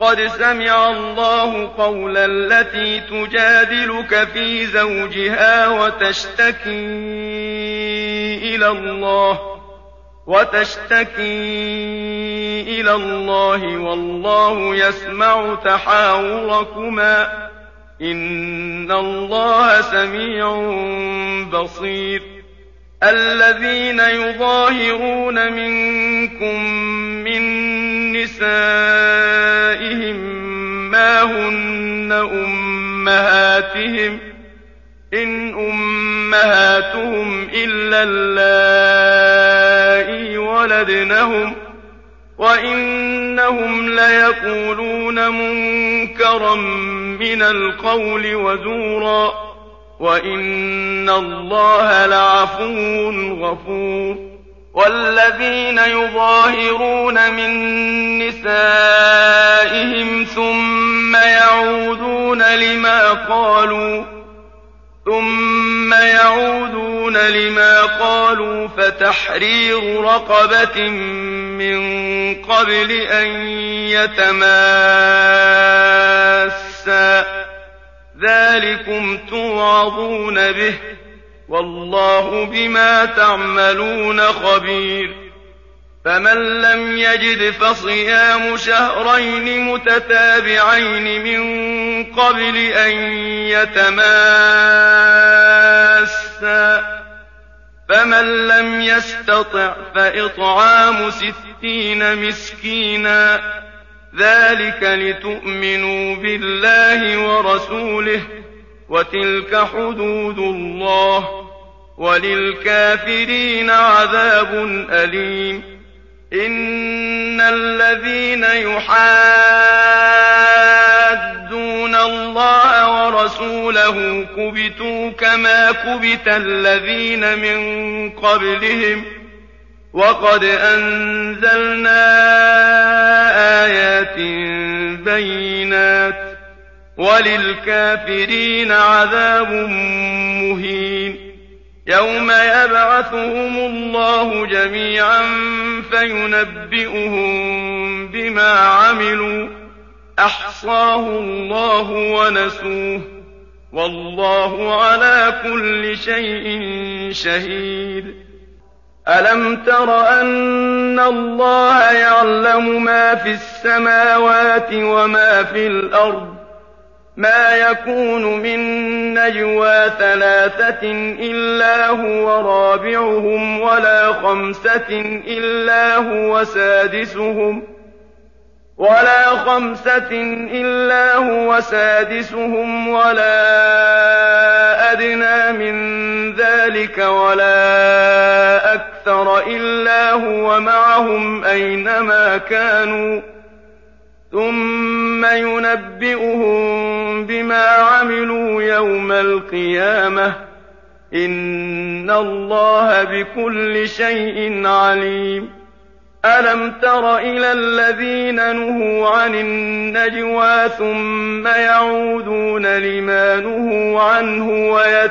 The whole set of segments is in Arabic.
قد سمع الله قول التي تجادلك في زوجها وتشتكي إلى الله والله يسمع تحاوركما إن الله سميع بصير. الذين يظاهرون منكم من نسائهم ما هن أمهاتهم إن أمهاتهم إلا اللائي ولدنهم وإنهم ليقولون منكرا من القول وزورا وإن الله لعفو غفور. والذين يظاهرون من نسائهم ثم يعودون لما قالوا فتحرير رقبة من قبل أن يتماسا ذلكم توعظون به والله بما تعملون خبير. فمن لم يجد فصيام شهرين متتابعين من قبل أن يتماسا فمن لم يستطع فإطعام 60 مسكينا ذلك لتؤمنوا بالله ورسوله وتلك حدود الله وللكافرين عذاب أليم. إن الذين يحادون الله ورسوله كبتوا كما كبت الذين من قبلهم وقد أنزلنا آيات بينات وللكافرين عذاب مهين. يوم يبعثهم الله جميعا فينبئهم بما عملوا أحصاه الله ونسوه والله على كل شيء شهيد. ألم تر أن الله يعلم ما في السماوات وما في الأرض ما يكون من نجوى 3 إلا هو رابعهم ولا 5 إلا هو سادسهم ولا أدنى من ذلك ولا أكثر إلا هو معهم أينما كانوا ثم ينبئهم بما عملوا يوم القيامة إن الله بكل شيء عليم. ألم تر إلى الذين نهوا عن النجوى ثم يعودون لما نهوا عنه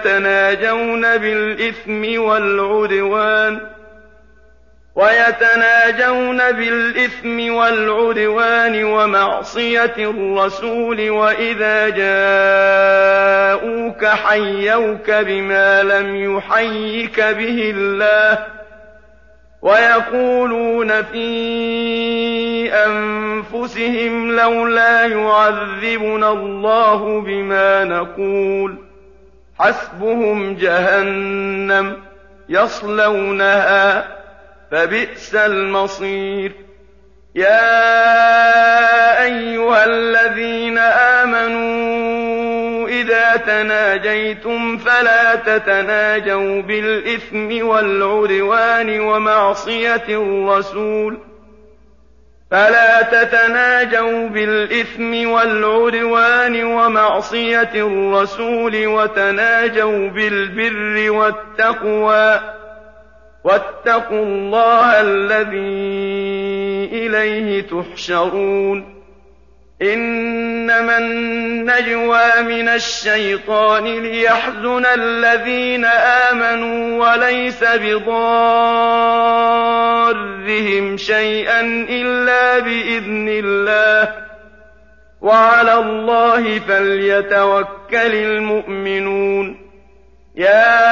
ويتناجون بالإثم والعدوان ومعصية الرسول وإذا جاءوك حيوك بما لم يحيك به الله ويقولون في أنفسهم لولا يعذبنا الله بما نقول حسبهم جهنم يصلونها فبئس المصير. يا أيها الذين آمنوا إذا تناجيتم فلا تتناجوا بالإثم والعدوان ومعصية الرسول وتناجوا بالبر والتقوى واتقوا الله الذي إليه تحشرون. إنما النجوى من الشيطان ليحزن الذين آمنوا وليس بضارهم شيئا إلا بإذن الله وعلى الله فليتوكل المؤمنون. يا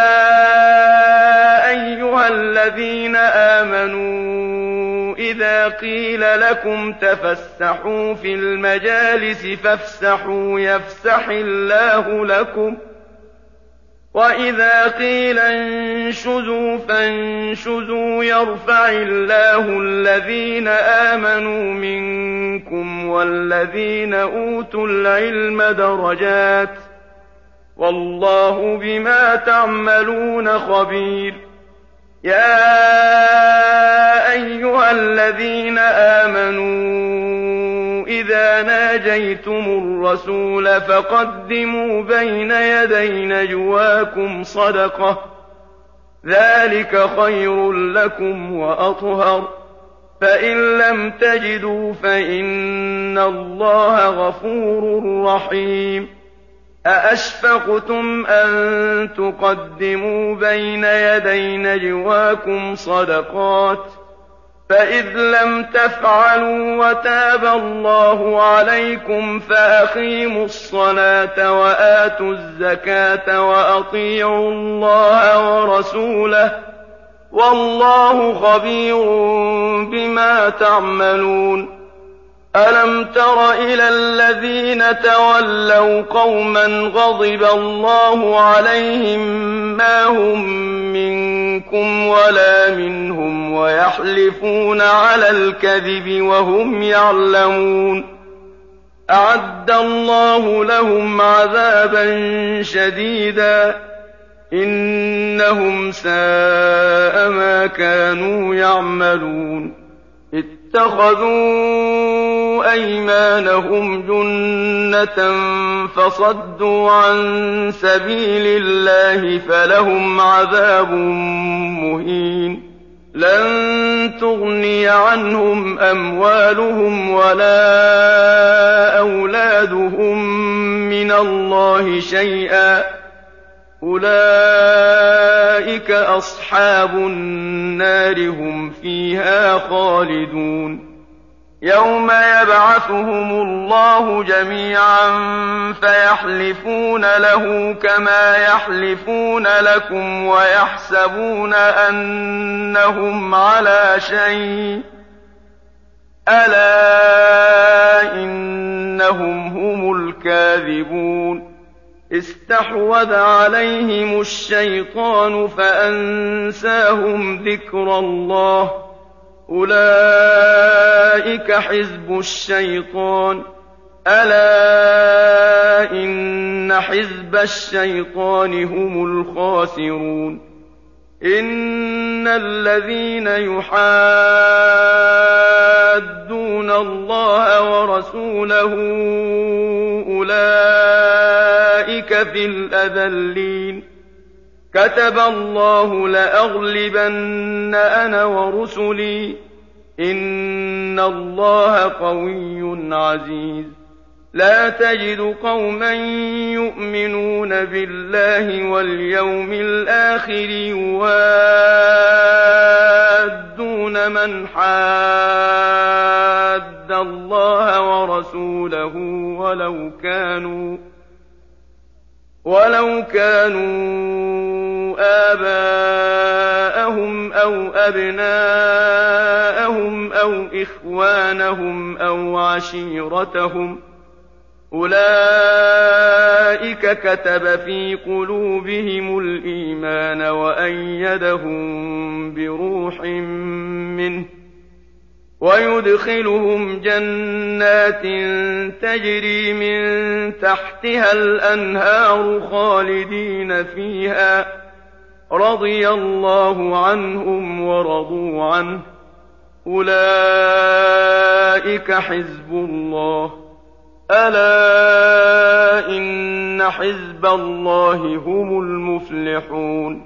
أيها الذين آمنوا إذا قيل لكم تفسحوا في المجالس فافسحوا يفسح الله لكم، وإذا قيل انشزوا فانشزوا يرفع الله الذين آمنوا منكم والذين أوتوا العلم درجات، والله بما تعملون خبير. يا أيها الذين آمنوا إذا ناجيتم الرسول فقدموا بين يدي نجواكم صدقة، ذلك خير لكم وأطهر، فإن لم تجدوا فإن الله غفور رحيم. أأشفقتم أن تقدموا بين يدي نجواكم صدقات، فإذ لم تفعلوا وتاب الله عليكم فأقيموا الصلاة وآتوا الزكاة وأطيعوا الله ورسوله، والله خبير بما تعملون. ألم تر إلى الذين تولوا قوما غضب الله عليهم ما هم منكم ولا منهم ويحلفون على الكذب وهم يعلمون، أعد الله لهم عذابا شديدا إنهم ساء ما كانوا يعملون. اتخذوا أيمانهم جنة فصدوا عن سبيل الله فلهم عذاب مهين. لن تغني عنهم أموالهم ولا أولادهم من الله شيئا، أولئك أصحاب النار هم فيها خالدون. يوم يبعثهم الله جميعا فيحلفون له كما يحلفون لكم ويحسبون أنهم على شيء، ألا إنهم هم الكاذبون. استحوذ عليهم الشيطان فأنساهم ذكر الله، أولئك حزب الشيطان، ألا إن حزب الشيطان هم الخاسرون. إن الذين يحادون الله ورسوله أولئك في الأذلين. كتب الله لأغلبن أنا ورسلي، إن الله قوي عزيز. لا تجد قوما يؤمنون بالله واليوم الآخر يوادون من حاد الله ورسوله ولو كانوا آباءهم أو أبناءهم أو إخوانهم أو عشيرتهم، أولئك كتب في قلوبهم الإيمان وأيدهم بروح منه، ويدخلهم جنات تجري من تحتها الأنهار خالدين فيها، رضي الله عنهم ورضوا عنه، أولئك حزب الله، ألا إن حزب الله هم المفلحون.